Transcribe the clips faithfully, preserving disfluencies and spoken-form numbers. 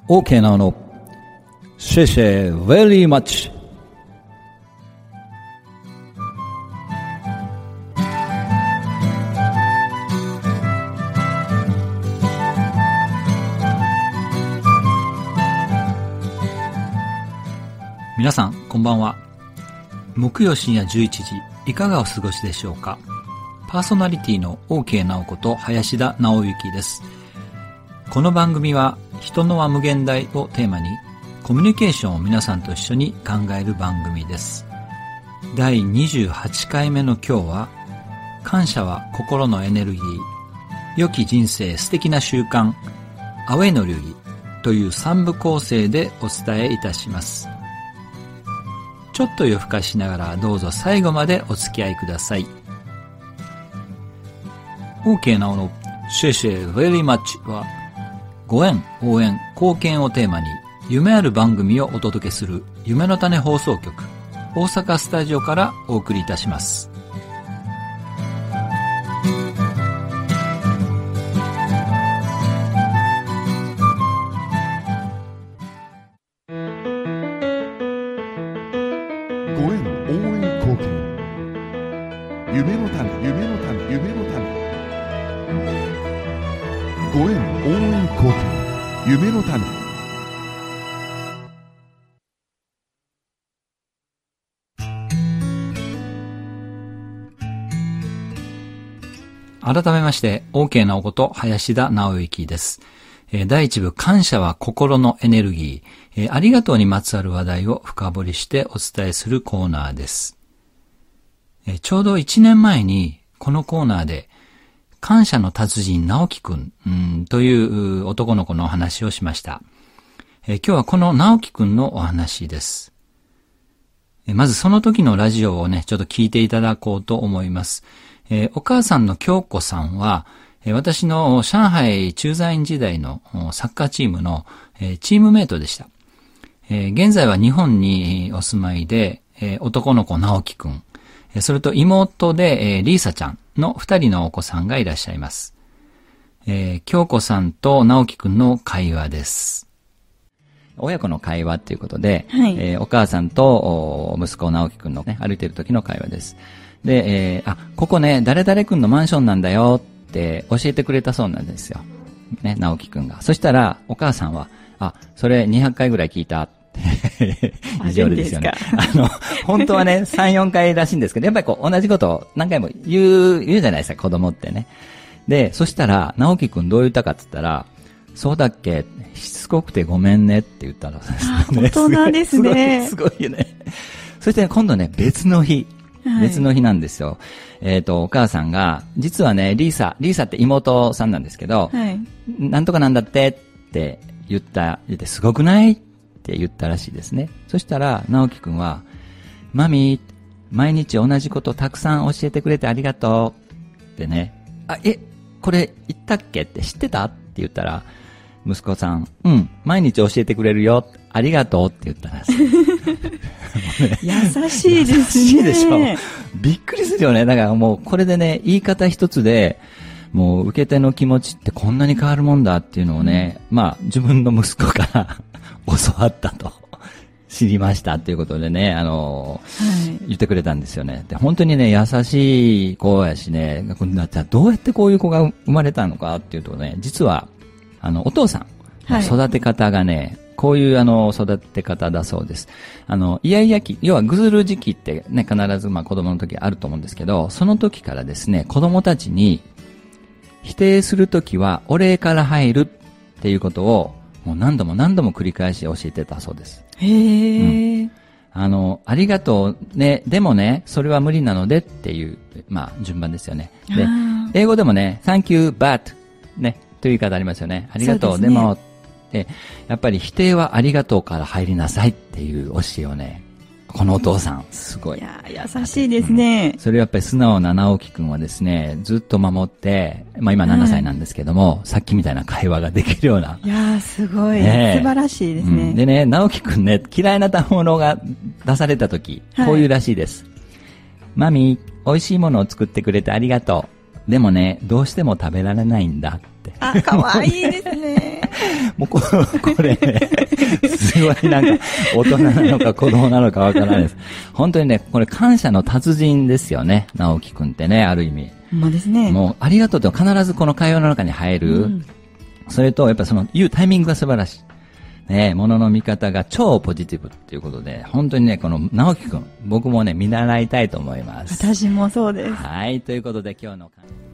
OK なのシェシェ very much。 皆さんこんばんは。木曜深夜じゅういちじいかがお過ごしでしょうか。パーソナリティの OK 直子と林田直之です。この番組は人のは無限大をテーマにコミュニケーションを皆さんと一緒に考える番組です。だいにじゅうはちかいめの今日は、感謝は心のエネルギー、良き人生素敵な習慣、アウェイの流儀という三部構成でお伝えいたします。ちょっと夜更かしながらどうぞ最後までお付き合いください。OK なおのシェシェ very much は、ご縁、応援、貢献をテーマに夢ある番組をお届けする夢の種放送局大阪スタジオからお送りいたします。 ご縁、応援、貢献、夢の種、夢の種、夢の種。ご縁、応援、貢献、夢の種。 改めまして OK 直子と林田直之です。えー、だいいち部感謝は心のエネルギー、えー、ありがとうにまつわる話題を深掘りしてお伝えするコーナーです。えー、ちょうどいちねんまえにこのコーナーで感謝の達人直樹くん、うん、という男の子のお話をしました。えー、今日はこの直樹くんのお話です。えー、まずその時のラジオをね、ちょっと聞いていただこうと思います。えー、お母さんの京子さんは、えー、私の上海駐在員時代のサッカーチームの、えー、チームメイトでした。えー、現在は日本にお住まいで、えー、男の子直樹くん、それと妹で、えー、リーサちゃんの二人のお子さんがいらっしゃいます。えー、京子さんと直樹くんの会話です。親子の会話ということで、はい、えー、お母さんと息子直樹くんのね、歩いてる時の会話です。で、えー、あ、ここね、誰々くんのマンションなんだよって教えてくれたそうなんですよ。ね、直樹くんが。そしたら、お母さんは、あ、それにひゃっかいぐらい聞いた。異常ですよね。あの、本当はね、さん、よんかいらしいんですけど、やっぱりこう、同じことを何回も言う、言うじゃないですか、子供ってね。で、そしたら、直樹くんどう言ったかって言ったら、そうだっけ、しつこくてごめんねって言ったらですね。大人ですね。 すごい、すごいよね。そして、ね、今度ね、別の日。別の日なんですよ。はい、えっと、お母さんが、実はね、リーサ、リーサって妹さんなんですけど、はい、なんとかなんだってって言った、言って、すごくないって言ったらしいですね。そしたら、直樹くんは、マミー、毎日同じことたくさん教えてくれてありがとうってね、あ、え、これ言ったっけって知ってたって言ったら、息子さん、うん、毎日教えてくれるよ、ありがとうって言ったらしい。 優しいですね。優しいでしょ。びっくりするよね。だからもうこれでね、言い方一つで、もう受け手の気持ちってこんなに変わるもんだっていうのをね、うん、まあ自分の息子から教わったと。知りましたということでね、あの、はい、言ってくれたんですよね。で、本当にね、優しい子やしね、じゃあどうやってこういう子が生まれたのかっていうとね、実は、あの、お父さんの育て方がね、はい、こういうあの、育て方だそうです。あの、イヤイヤ期、要はぐずる時期ってね、必ずまあ子供の時あると思うんですけど、その時からですね、子供たちに、否定するときはお礼から入るっていうことを、もう何度も何度も繰り返し教えてたそうです。 へー。うん、 あの、ありがとうね、でもね、それは無理なのでっていう、まあ、順番ですよね。で、英語でもね、thank you, but, ね、という言い方ありますよね。ありがとう、うで, ね、でも、で、やっぱり否定はありがとうから入りなさいっていう教えをね、このお父さん、すごい。 いや、優しいですね。 うん、それをやっぱり素直な直樹くんはですね、ずっと守って、まあ今ななさいなんですけども、はい、さっきみたいな会話ができるような。 いや、すごい、ね。素晴らしいですね。 うん、でね、直樹くんね、嫌いな食べ物が出された時、こういうらしいです。はい、マミー、美味しいものを作ってくれてありがとう。でもね、どうしても食べられないんだって。 あ、かわいいですね。 もうこ、これね、すごいなんか、大人なのか子供なのかわからないです。本当にね、これ感謝の達人ですよね、直樹くんってね、ある意味。 ほんまですね。 もう、ありがとうって必ずこの会話の中に入る。うん、それと、やっぱその、言うタイミングが素晴らしい。ね、物の見方が超ポジティブっていうことで、本当にね、この直樹くん、僕もね、見習いたいと思います。 私もそうです。 はい、ということで今日の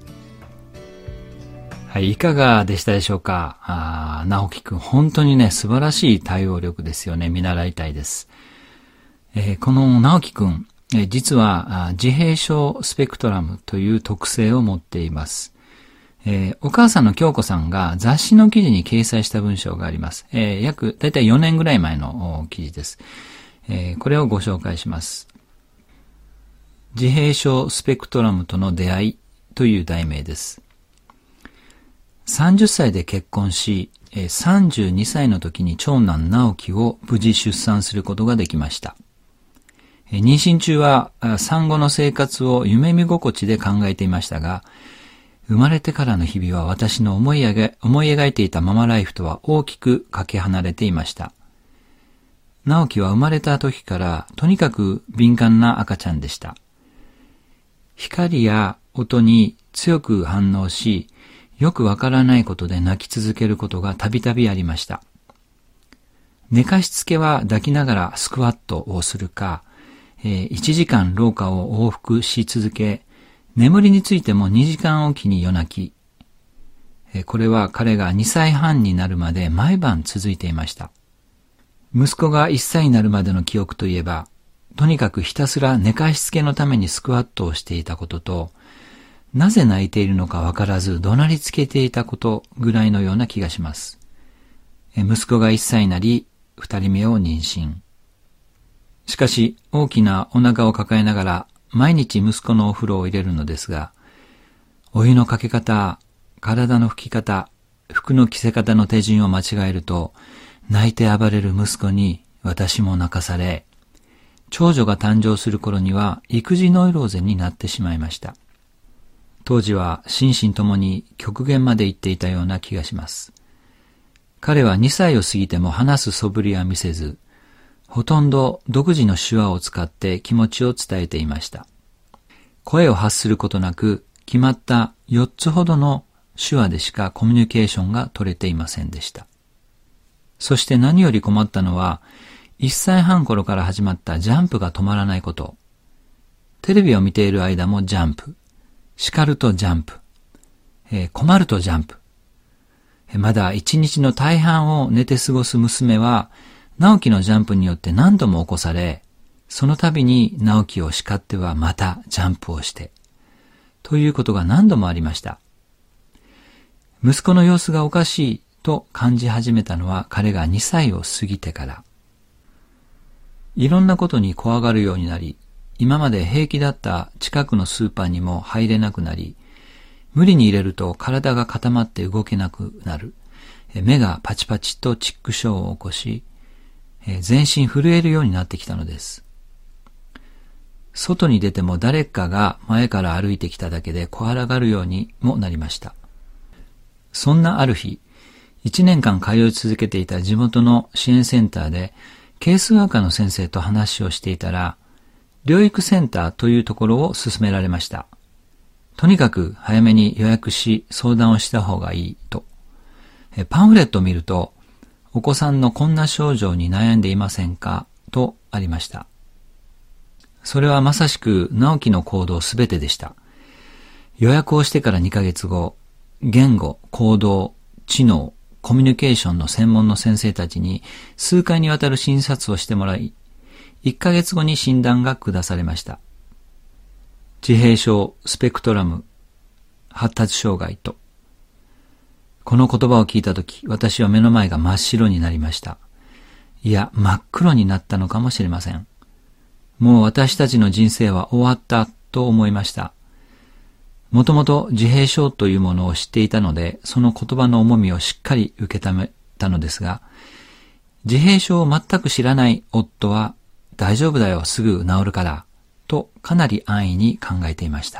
はい、いかがでしたでしょうか。あ、直樹くん、本当にね、素晴らしい対応力ですよね。見習いたいです。えー、この直樹くん、えー、実は自閉症スペクトラムという特性を持っています。えー、お母さんの京子さんが雑誌の記事に掲載した文章があります。えー、約、だいたいよねんぐらい前の記事です。えー、これをご紹介します。自閉症スペクトラムとの出会いという題名です。さんじゅっさいで結婚し、さんじゅうにさいの時に長男直樹を無事出産することができました。妊娠中は産後の生活を夢見心地で考えていましたが、生まれてからの日々は私の思い描思い描いていたママライフとは大きくかけ離れていました。直樹は生まれた時からとにかく敏感な赤ちゃんでした。光や音に強く反応し、よくわからないことで泣き続けることがたびたびありました。寝かしつけは抱きながらスクワットをするか、えー、いちじかん廊下を往復し続け、眠りについてもにじかんおきに夜泣き。えー、これは彼がにさいはんになるまで毎晩続いていました。息子がいっさいになるまでの記憶といえば、とにかくひたすら寝かしつけのためにスクワットをしていたことと、なぜ泣いているのかわからず怒鳴りつけていたことぐらいのような気がします。息子がいっさいになり、二人目を妊娠。しかし大きなお腹を抱えながら毎日息子のお風呂を入れるのですが、お湯のかけ方、体の拭き方、服の着せ方の手順を間違えると、泣いて暴れる息子に私も泣かされ、長女が誕生する頃には育児ノイローゼになってしまいました。当時は心身ともに極限まで行っていたような気がします。彼はにさいを過ぎても話す素振りは見せず、ほとんど独自の手話を使って気持ちを伝えていました。声を発することなく、決まったよっつほどの手話でしかコミュニケーションが取れていませんでした。そして何より困ったのは、いっさいはん頃から始まったジャンプが止まらないこと。テレビを見ている間もジャンプ。叱るとジャンプ。えー、困るとジャンプ。まだ一日の大半を寝て過ごす娘は、直樹のジャンプによって何度も起こされ、その度に直樹を叱ってはまたジャンプをして、ということが何度もありました。息子の様子がおかしいと感じ始めたのは彼がにさいを過ぎてから。いろんなことに怖がるようになり、今まで平気だった近くのスーパーにも入れなくなり、無理に入れると体が固まって動けなくなる。目がパチパチとチック症を起こし、全身震えるようになってきたのです。外に出ても誰かが前から歩いてきただけで怖がるようにもなりました。そんなある日、一年間通い続けていた地元の支援センターでケースワーカーの先生と話をしていたら、療育センターというところを勧められました。とにかく早めに予約し相談をした方がいいと。パンフレットを見ると、お子さんのこんな症状に悩んでいませんかとありました。それはまさしく直樹の行動すべてでした。予約をしてからにかげつご、言語、行動、知能、コミュニケーションの専門の先生たちに数回にわたる診察をしてもらい、いっかげつごに診断が下されました。自閉症、スペクトラム、発達障害と。この言葉を聞いたとき、私は目の前が真っ白になりました。いや、真っ黒になったのかもしれません。もう私たちの人生は終わったと思いました。もともと自閉症というものを知っていたので、その言葉の重みをしっかり受け止めたのですが、自閉症を全く知らない夫は、大丈夫だよ、すぐ治るから、とかなり安易に考えていました。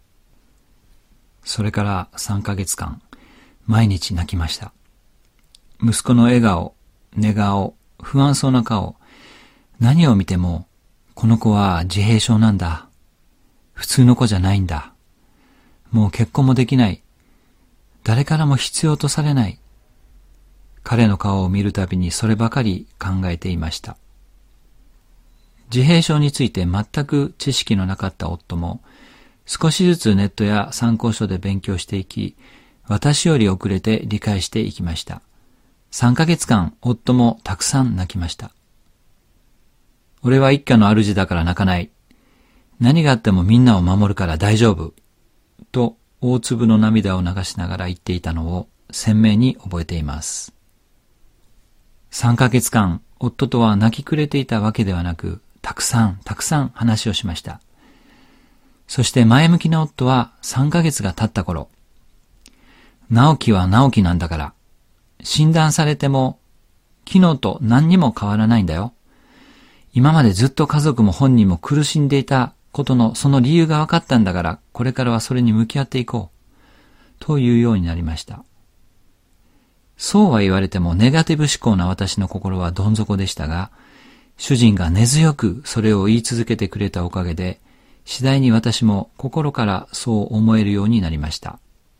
それからさんかげつかん、毎日泣きました。 息子の笑顔、寝顔、不安そうな顔、何を見ても、この子は自閉症なんだ。普通の子じゃないんだ。もう結婚もできない。誰からも必要とされない。彼の顔を見るたびにそればかり考えていました。自閉症について全く知識のなかった夫も、少しずつネットや参考書で勉強していき、私より遅れて理解していきました。さんかげつかん、夫もたくさん泣きました。俺は一家の主だから泣かない。何があってもみんなを守るから大丈夫。と大粒の涙を流しながら言っていたのを鮮明に覚えています。さんかげつかん、夫とは泣き暮れていたわけではなく、たくさんたくさん話をしました。そして前向きな夫はさんかげつが経った頃、直樹は直樹なんだから、診断されても昨日と何にも変わらないんだよ。今までずっと家族も本人も苦しんでいたことのその理由が分かったんだから、これからはそれに向き合っていこう。というようになりました。そうは言われてもネガティブ思考な私の心はどん底でしたが、主人が根強くそれを言い続けてくれたおかげで、次第に私も心からそう思えるようになりました。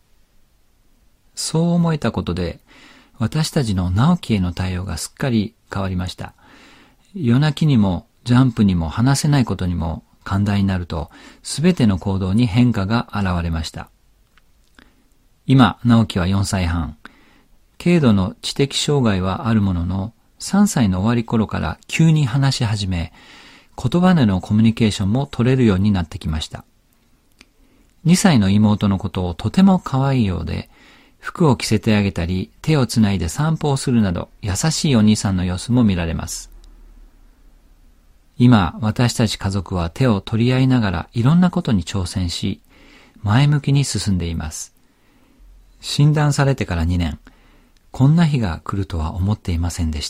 そう思えたことで、私たちの直樹への対応がすっかり変わりました。夜泣きにもジャンプにも話せないことにも寛大になると、すべての行動に変化が現れました。今、直樹はよんさいはん。軽度の知的障害はあるものの、さんさいの終わり頃から急に話し始め、言葉でのコミュニケーションも取れるようになってきました。にさいの妹のことをとても可愛いようで、服を着せてあげたり、手をつないで散歩をするなど、優しいお兄さんの様子も見られます。今、私たち家族は手を取り合いながらいろんなことに挑戦し、前向きに進んでいます。診断されてからにねん、こんな日が来るとは思っていませんでした。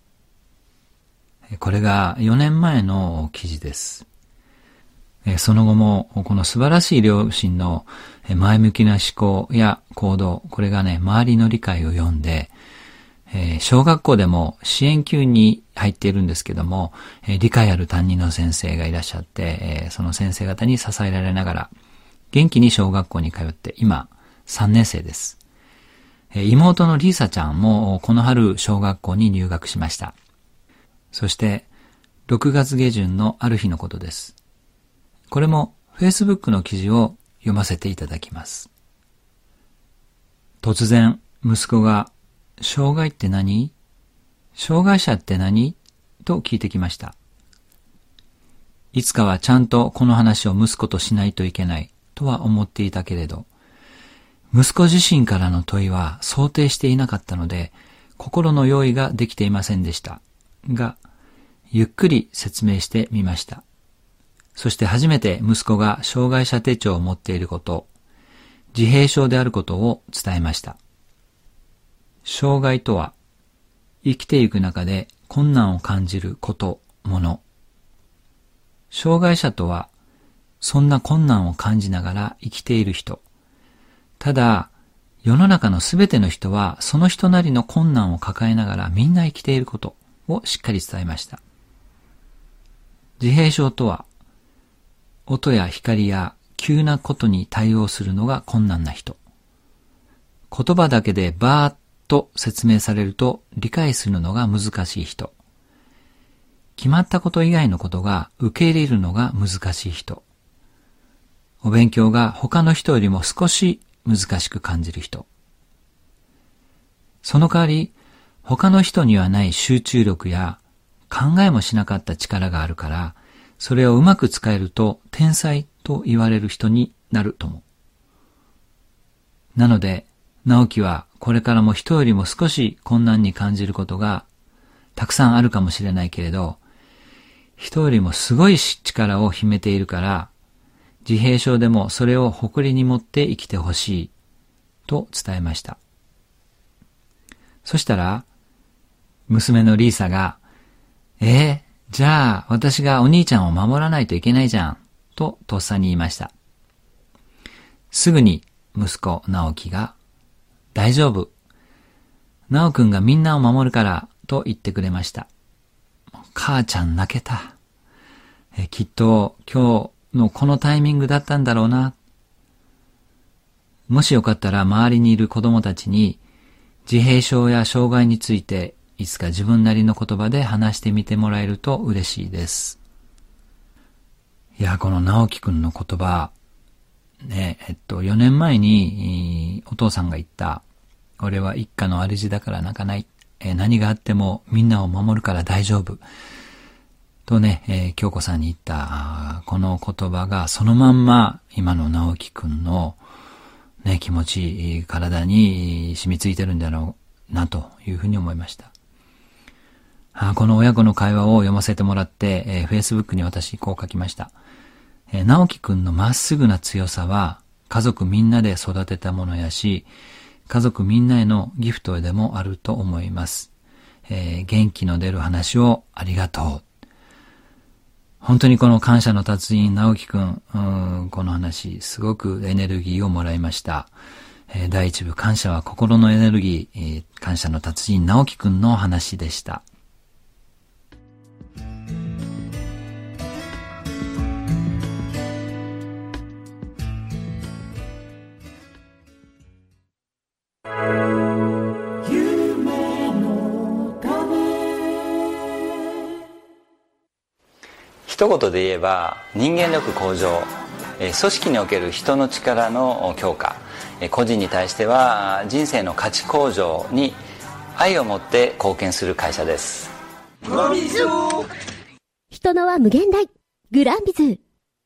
これがよねんまえの記事です。その後もこの素晴らしい両親の前向きな思考や行動、これがね、周りの理解を読んで、小学校でも支援級に入っているんですけども、理解ある担任の先生がいらっしゃって、その先生方に支えられながら、元気に小学校に通って、今さんねんせいです。妹のリーサちゃんもこの春小学校に入学しました。そしてろくがつげじゅんのある日のことです。これも Facebook の記事を読ませていただきます。突然息子が、障害って何？障害者って何？と聞いてきました。いつかはちゃんとこの話を息子としないといけないとは思っていたけれど、息子自身からの問いは想定していなかったので、心の用意ができていませんでした。が、ゆっくり説明してみました。そして初めて息子が障害者手帳を持っていること、自閉症であることを伝えました。障害とは、生きていく中で困難を感じること、もの。障害者とは、そんな困難を感じながら生きている人。ただ、世の中のすべての人は、その人なりの困難を抱えながらみんな生きていることをしっかり伝えました。自閉症とは、音や光や急なことに対応するのが困難な人。言葉だけでバーッと説明されると理解するのが難しい人。決まったこと以外のことが受け入れるのが難しい人。お勉強が他の人よりも少し難しく感じる人。その代わり、他の人にはない集中力や考えもしなかった力があるから、それをうまく使えると天才と言われる人になるとも。なので、直樹はこれからも人よりも少し困難に感じることがたくさんあるかもしれないけれど、人よりもすごい力を秘めているから、自閉症でもそれを誇りに持って生きてほしいと伝えました。そしたら、娘のリーサが、えー、じゃあ私がお兄ちゃんを守らないといけないじゃん、ととっさに言いました。すぐに息子直樹が、大丈夫。 なおくんがみんなを守るからと言ってくれました。母ちゃん泣けた。えきっと今日のこのタイミングだったんだろうな。もしよかったら周りにいる子供たちに自閉症や障害についていつか自分なりの言葉で話してみてもらえると嬉しいです。いや、この直樹くんの言葉、ね、えっと、よねんまえにお父さんが言った、俺は一家の主だから泣かない。え何があってもみんなを守るから大丈夫。とね、えー、京子さんに言ったこの言葉がそのまんま今の直樹くんの、ね、気持ち、体に染みついてるんだろうなというふうに思いました。あこの親子の会話を読ませてもらって、えー、Facebook に私こう書きました。えー、直樹くんのまっすぐな強さは家族みんなで育てたものやし、家族みんなへのギフトでもあると思います。えー、元気の出る話をありがとう。本当にこの感謝の達人直樹くん、うん、この話すごくエネルギーをもらいました。えー、だいいち部感謝は心のエネルギー、えー、感謝の達人直樹くんの話でした。 一言で言えば人間力向上、組織における人の力の強化、個人に対しては人生の価値向上に愛を持って貢献する会社です。 人のは無限大グランビズ。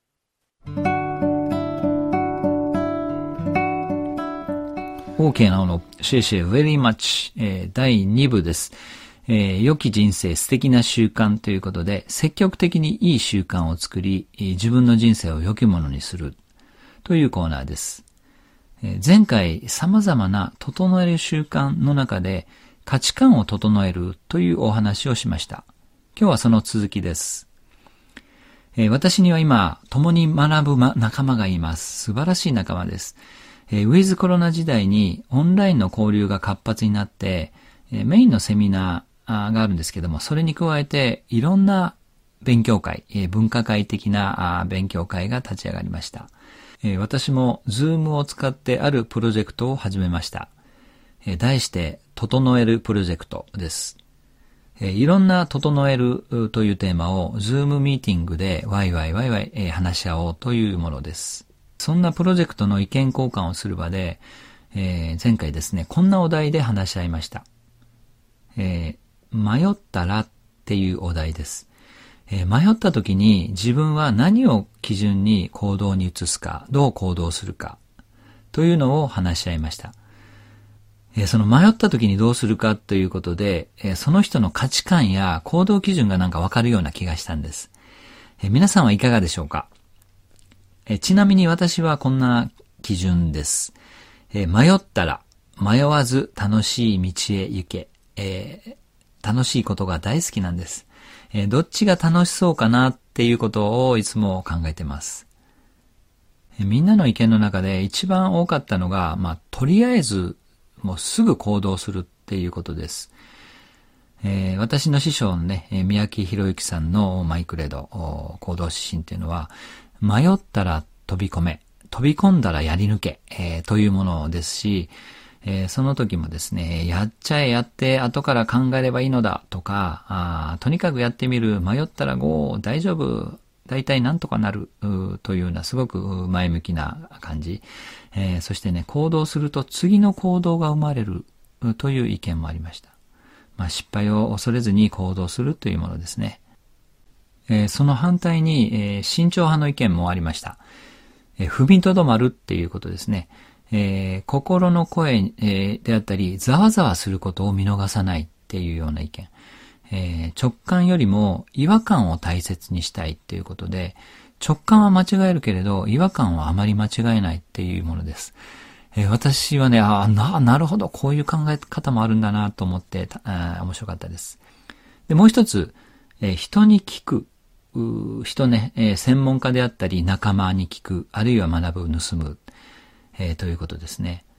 OK なの、シェイシェイ very much、えー、だいに部です。えー、良き人生素敵な習慣ということで、積極的にいい習慣を作り、自分の人生を良きものにするというコーナーです。えー、前回様々な整える習慣の中で価値観を整えるというお話をしました。今日はその続きです。えー、私には今、共に学ぶ、ま、仲間がいます。素晴らしい仲間です。えー、ウィズコロナ時代にオンラインの交流が活発になって、えー、メインのセミナーがあるんですけども、それに加えていろんな勉強会、えー、文化会的な勉強会が立ち上がりました。えー、私も Zoom を使ってあるプロジェクトを始めました。えー、題して整えるプロジェクトです。えー、いろんな整えるというテーマを Zoom ミーティングでワイワイワイワイ、えー、話し合おうというものです。そんなプロジェクトの意見交換をする場で、えー、前回ですね、こんなお題で話し合いました。えー、迷ったらっていうお題です。えー、迷った時に自分は何を基準に行動に移すか、どう行動するかというのを話し合いました。えー、その迷った時にどうするかということで、えー、その人の価値観や行動基準がなんかわかるような気がしたんです。えー、皆さんはいかがでしょうか？えー、ちなみに私はこんな基準です。えー、迷ったら迷わず楽しい道へ行け。えー楽しいことが大好きなんです。えー、どっちが楽しそうかなっていうことをいつも考えてます。えー、みんなの意見の中で一番多かったのが、まあ、とりあえずもうすぐ行動するっていうことです。えー、私の師匠のね、三宅博之さんのマイクレド、行動指針っていうのは、迷ったら飛び込め、飛び込んだらやり抜け、えー、というものですし、えー、その時もですね、やっちゃえやって後から考えればいいのだとか、あとにかくやってみる、迷ったらゴー、大丈夫、大体なんとかなるというようなすごく前向きな感じ、えー、そしてね、行動すると次の行動が生まれるという意見もありました。まあ、失敗を恐れずに行動するというものですね。えー、その反対に、えー、慎重派の意見もありました。えー、踏みとどまるっていうことですね。えー、心の声、えー、であったり、ざわざわすることを見逃さないっていうような意見。えー、直感よりも違和感を大切にしたいっていうことで、直感は間違えるけれど、違和感はあまり間違えないっていうものです。えー、私はね、あな、なるほど、こういう考え方もあるんだなと思って、あ面白かったです。で、もう一つ、えー、人に聞く。人ね、えー、専門家であったり、仲間に聞く、あるいは学ぶ、盗む。えー、ということですね。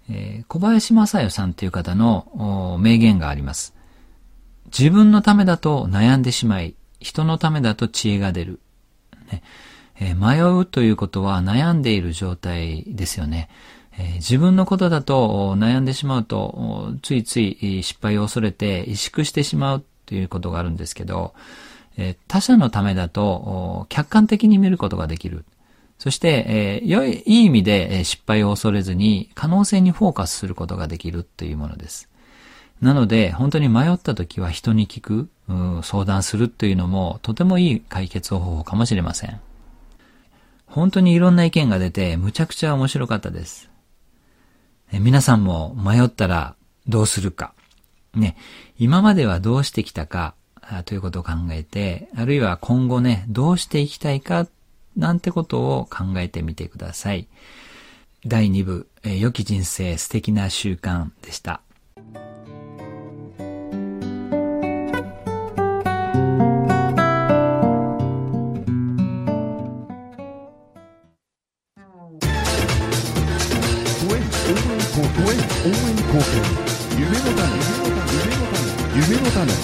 えー、小林正代さんという方の名言があります。自分のためだと悩んでしまい、人のためだと知恵が出る。ねえー、迷うということは悩んでいる状態ですよね。えー、自分のことだと悩んでしまうと、ついつい失敗を恐れて萎縮してしまうということがあるんですけど、えー、他者のためだと客観的に見ることができる。そして、えー、良い、いい意味で失敗を恐れずに可能性にフォーカスすることができるというものです。なので、本当に迷った時は人に聞く、うん、相談するというのもとてもいい解決方法かもしれません。本当にいろんな意見が出てむちゃくちゃ面白かったです。え皆さんも迷ったらどうするか。ね、今まではどうしてきたかということを考えて、あるいは今後ね、どうしていきたいかなんてことを考えてみてください。だいに部、え良き人生素敵な習慣でした。 夢の種、夢の種。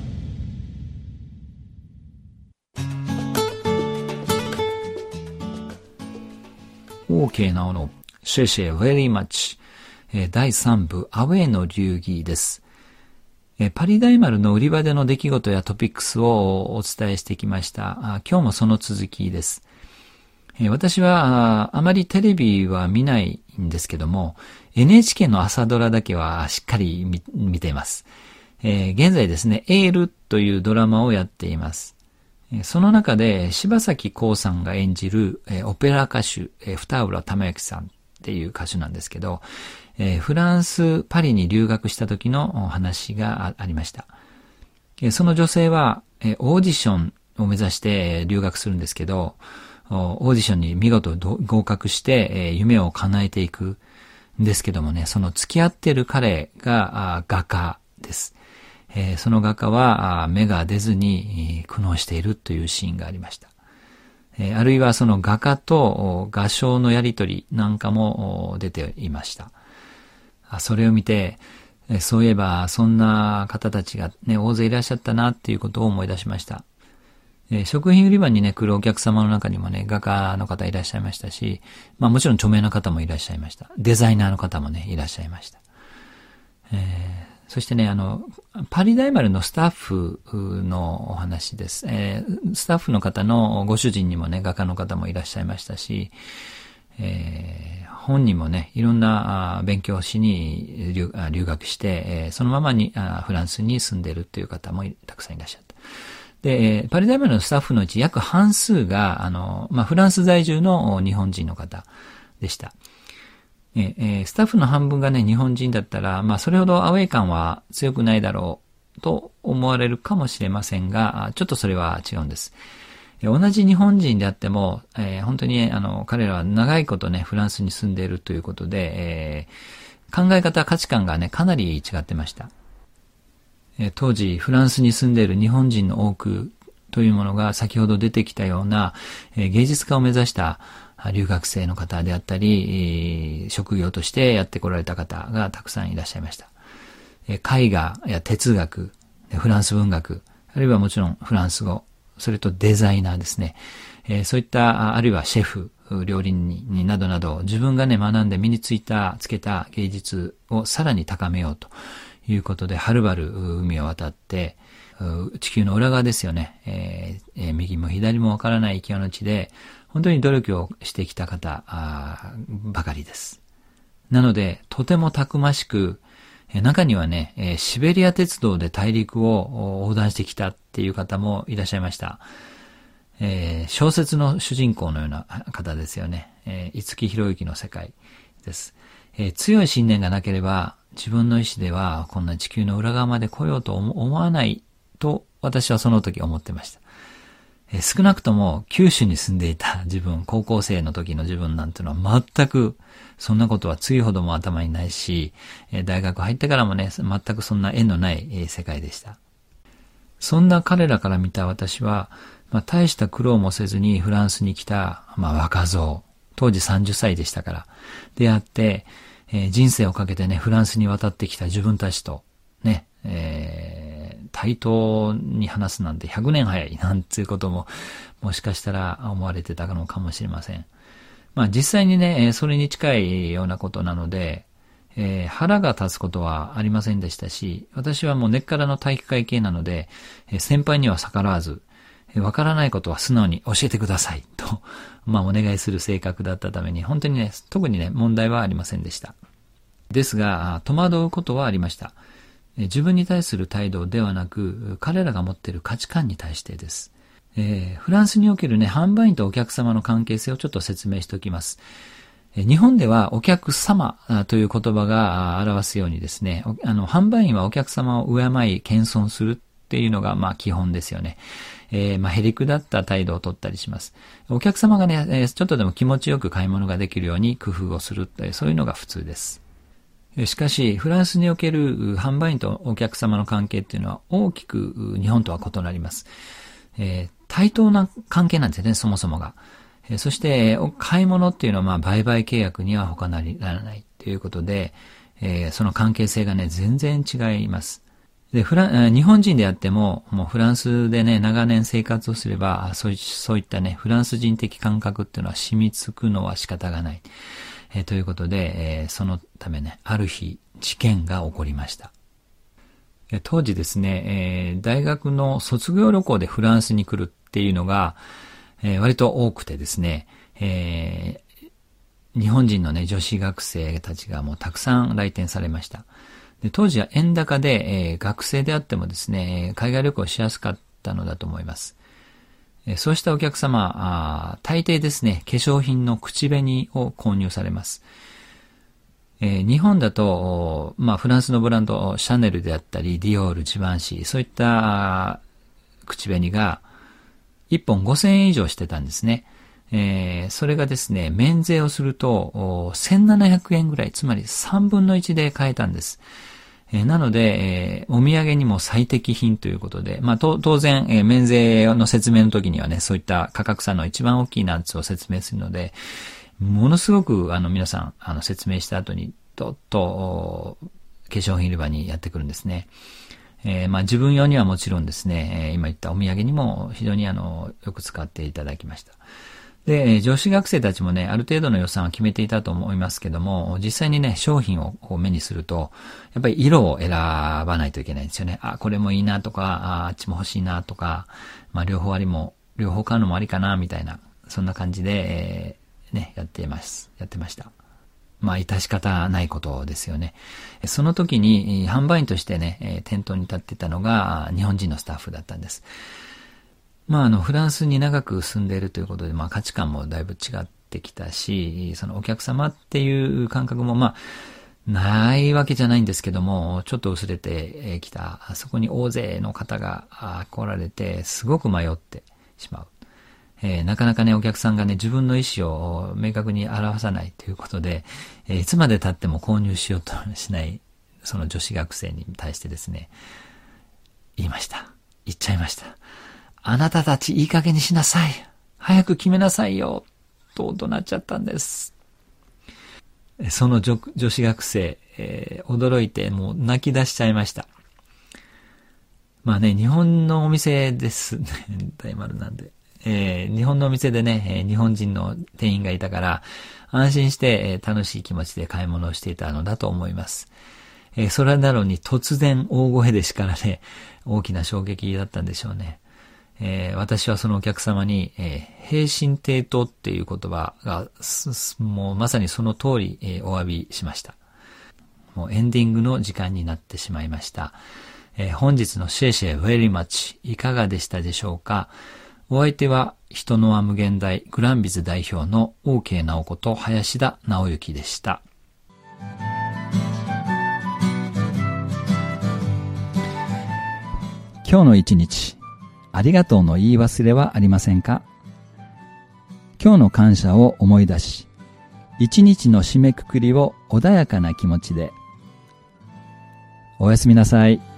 OK なおの、シェシェ very much。だいさん部、アウェイの流儀です。パリ大丸の売り場での出来事やトピックスをお伝えしてきました。今日もその続きです。私はあまりテレビは見ないんですけども、エヌエイチケー の朝ドラだけはしっかり 見, 見ています。えー、現在ですね、エールというドラマをやっています。その中で柴咲コウさんが演じる、えー、オペラ歌手、えー、二浦玉之さんっていう歌手なんですけど、えー、フランス・パリに留学した時の話が あ, ありました。えー、その女性は、えー、オーディションを目指して留学するんですけど、オーディションに見事合格して、えー、夢を叶えていくんですけどもね、その付き合っている彼が画家です。えー、その画家は芽が出ずに苦悩しているというシーンがありました。えー、あるいはその画家と画商のやりとりなんかも出ていました。それを見て、そういえばそんな方たちがね、大勢いらっしゃったなっていうことを思い出しました。えー、食品売り場にね、来るお客様の中にもね、画家の方いらっしゃいましたし、まあもちろん著名な方もいらっしゃいました。デザイナーの方もね、いらっしゃいました。えー、そしてね、あの、パリ大丸のスタッフのお話です。えー、スタッフの方のご主人にもね、画家の方もいらっしゃいましたし、えー、本人もね、いろんな勉強をしに 留, 留学して、えー、そのままにフランスに住んでいるという方もたくさんいらっしゃった。で、パリ大丸のスタッフのうち約半数が、あの、まあ、フランス在住の日本人の方でした。えー、スタッフの半分がね、日本人だったら、まあ、それほどアウェイ感は強くないだろうと思われるかもしれませんが、ちょっとそれは違うんです。同じ日本人であっても、えー、本当に、あの、彼らは長いことね、フランスに住んでいるということで、えー、考え方、価値観がね、かなり違ってました。当時フランスに住んでいる日本人の多くというものが先ほど出てきたような芸術家を目指した留学生の方であったり、職業としてやってこられた方がたくさんいらっしゃいました。絵画や哲学、フランス文学、あるいはもちろんフランス語、それとデザイナーですね。そういったあるいはシェフ、料理人などなど自分がね学んで身についたつけた芸術をさらに高めようということで、はるばる海を渡って、地球の裏側ですよね、えーえー、右も左もわからない生きの地で、本当に努力をしてきた方ばかりです。なので、とてもたくましく、中にはね、えー、シベリア鉄道で大陸を横断してきたっていう方もいらっしゃいました。えー、小説の主人公のような方ですよね。えー、五木ひろゆきの世界です。えー、強い信念がなければ、自分の意志ではこんな地球の裏側まで来ようと思わないと私はその時思ってました。えー、少なくとも九州に住んでいた自分、高校生の時の自分なんてのは全くそんなことはついほども頭にないし、えー、大学入ってからもね、全くそんな縁のない、えー、世界でした。そんな彼らから見た私は、まあ、大した苦労もせずにフランスに来た、まあ、若造、当時さんじゅっさいでしたから、出会って、 えー、人生をかけてね、フランスに渡ってきた自分たちと、ね、えー、対等に話すなんてひゃくねん早いなんていうことも、もしかしたら思われてたのかもしれません。まあ実際にね、それに近いようなことなので、えー、腹が立つことはありませんでしたし、私はもう根っからの体育会系なので、えー、先輩には逆らわず、えー、わからないことは素直に教えてくださいと、まあお願いする性格だったために、本当にね、特にね、問題はありませんでした。ですが、戸惑うことはありました。えー、自分に対する態度ではなく、彼らが持っている価値観に対してです。えー、フランスにおけるね、販売員とお客様の関係性をちょっと説明しておきます。日本ではお客様という言葉が表すようにですね、あの、販売員はお客様を敬い、謙遜するっていうのが、まあ、基本ですよね。えー、まあ、へりくだった態度を取ったりします。お客様がね、ちょっとでも気持ちよく買い物ができるように工夫をするって、そういうのが普通です。しかし、フランスにおける販売員とお客様の関係っていうのは大きく日本とは異なります。えー、対等な関係なんですよね、そもそもが。そして、買い物っていうのは、まあ、売買契約には他なりならないということで、えー、その関係性がね、全然違います。で、フラン、日本人であっても、もうフランスでね、長年生活をすれば、そうい、そういったね、フランス人的感覚っていうのは染みつくのは仕方がない。えー、ということで、えー、そのためね、ある日、事件が起こりました。当時ですね、えー、大学の卒業旅行でフランスに来るっていうのが、えー、割と多くてですね、えー、日本人のね、女子学生たちがもうたくさん来店されました。で、当時は円高で、えー、学生であってもですね、海外旅行しやすかったのだと思います。えー、そうしたお客様、あ大抵ですね、化粧品の口紅を購入されます。えー、日本だと、まあ、フランスのブランド、シャネルであったり、ディオール、ジバンシー、そういった口紅が、いっぽんごせんえん以上してたんですね。えー、それがですね、免税をすると、せんななひゃくえんぐらい、つまりさんぶんのいちで買えたんです。えー、なので、えー、お土産にも最適品ということで、まあ、と当然、えー、免税の説明の時にはね、そういった価格差の一番大きいナッツを説明するので、ものすごく、あの、皆さん、あの、説明した後に、どっと、化粧品売り場にやってくるんですね。えー、まあ自分用にはもちろんですね、えー、今言ったお土産にも非常にあの、よく使っていただきました。で、女子学生たちもね、ある程度の予算は決めていたと思いますけども、実際にね、商品を目にすると、やっぱり色を選ばないといけないんですよね。あ、これもいいなとか、あ、あっちも欲しいなとか、まあ両方ありも、両方買うのもありかな、みたいな、そんな感じで、えー、ね、やっています。やってました。まあ、致し方ないことですよね。その時に、販売員としてね、店頭に立ってたのが、日本人のスタッフだったんです。まあ、あの、フランスに長く住んでいるということで、まあ、価値観もだいぶ違ってきたし、そのお客様っていう感覚も、まあ、ないわけじゃないんですけども、ちょっと薄れてきた。そこに大勢の方が来られて、すごく迷ってしまう。えー、なかなかね、お客さんがね、自分の意思を明確に表さないということで、えー、いつまで経っても購入しようとしない、その女子学生に対してですね、言いました。言っちゃいました。あなたたちいい加減にしなさい。早く決めなさいよ。と怒鳴っちゃったんです。その 女, 女子学生、えー、驚いてもう泣き出しちゃいました。まあね、日本のお店ですね。大丸なんで。えー、日本のお店でね、日本人の店員がいたから、安心して、えー、楽しい気持ちで買い物をしていたのだと思います。えー、それなのに突然大声で叱られ、大きな衝撃だったんでしょうね。えー、私はそのお客様に、えー、平身低頭っていう言葉が、もうまさにその通り、えー、お詫びしました。もうエンディングの時間になってしまいました。えー、本日のシェイシェイ very much いかがでしたでしょうか。お相手は人の輪無限大グランビズ代表の OK 直子と林田直之でした。 今日の一日、ありがとうの言い忘れはありませんか？今日の感謝を思い出し、一日の締めくくりを穏やかな気持ちで。おやすみなさい。